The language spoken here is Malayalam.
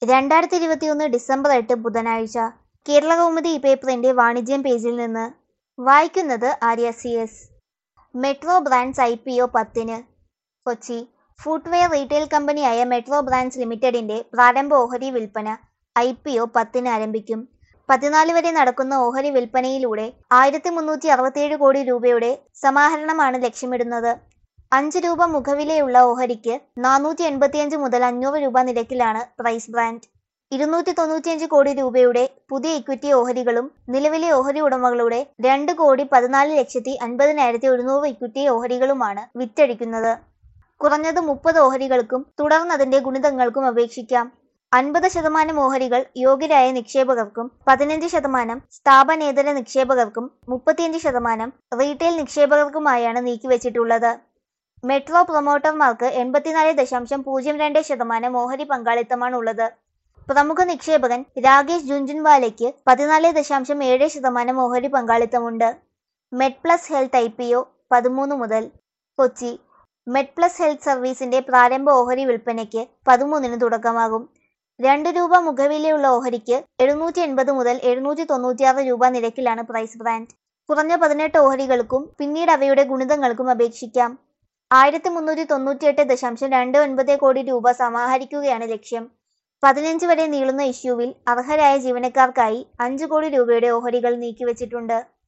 2021 ഡിസംബർ 8 ബുധനാഴ്ച കേരളകൗമുദി ഈ പേപ്പറിന്റെ വാണിജ്യം പേജിൽ നിന്ന് വായിക്കുന്നത് Arya CS. Metro Brands IPO 10-ന്. കൊച്ചി. ഫുട്വെയർ റീറ്റെയിൽ കമ്പനിയായ മെട്രോ ബ്രാൻഡ്സ് ലിമിറ്റഡിന്റെ പ്രാരംഭ ഓഹരി വിൽപ്പന IPO 10-ന് ആരംഭിക്കും. 14 വരെ നടക്കുന്ന ഓഹരി വിൽപ്പനയിലൂടെ 1367 കോടി രൂപയുടെ സമാഹരണമാണ് ലക്ഷ്യമിടുന്നത്. 5 രൂപ മുഖവിലയുള്ള ഓഹരിക്ക് 485 മുതൽ 500 രൂപ നിരക്കിലാണ് പ്രൈസ് ബ്രാൻഡ്. 295 കോടി രൂപയുടെ പുതിയ ഇക്വിറ്റി ഓഹരികളും നിലവിലെ ഓഹരി ഉടമകളുടെ 2,14,50,100 ഇക്വിറ്റി ഓഹരികളുമാണ് വിറ്റഴിക്കുന്നത്. കുറഞ്ഞത് 30 ഓഹരികൾക്കും തുടർന്നതിന്റെ ഗുണിതങ്ങൾക്കും അപേക്ഷിക്കാം. 50% ഓഹരികൾ യോഗ്യരായ നിക്ഷേപകർക്കും 15% സ്ഥാപനേതര നിക്ഷേപകർക്കും 35% റീറ്റെയിൽ നിക്ഷേപകർക്കുമായാണ് നീക്കിവച്ചിട്ടുള്ളത്. മെട്രോ പ്രൊമോട്ടർമാർക്ക് 84.02% ഓഹരി പങ്കാളിത്തമാണുള്ളത്. പ്രമുഖ നിക്ഷേപകൻ രാകേഷ് ജുൻജുൻവാലയ്ക്ക് 14.7% ഓഹരി പങ്കാളിത്തമുണ്ട്. മെഡ്പ്ലസ് ഹെൽത്ത് IPO 13 മുതൽ. കൊച്ചി. മെഡ്പ്ലസ് ഹെൽത്ത് സർവീസിന്റെ പ്രാരംഭ ഓഹരി വിൽപ്പനയ്ക്ക് 13-ന് തുടക്കമാകും. 2 രൂപ മുഖവിലയുള്ള ഓഹരിക്ക് 780 മുതൽ 796 രൂപ നിരക്കിലാണ് പ്രൈസ് ബ്രാൻഡ്. കുറഞ്ഞ 18 ഓഹരികൾക്കും പിന്നീട് അവയുടെ ഗുണിതങ്ങൾക്കും അപേക്ഷിക്കാം. 1398.29 കോടി രൂപ സമാഹരിക്കുകയാണ് ലക്ഷ്യം. 15 വരെ നീളുന്ന ഇഷ്യൂവിൽ അർഹരായ ജീവനക്കാർക്കായി 5 കോടി രൂപയുടെ ഓഹരികൾ നീക്കിവച്ചിട്ടുണ്ട്.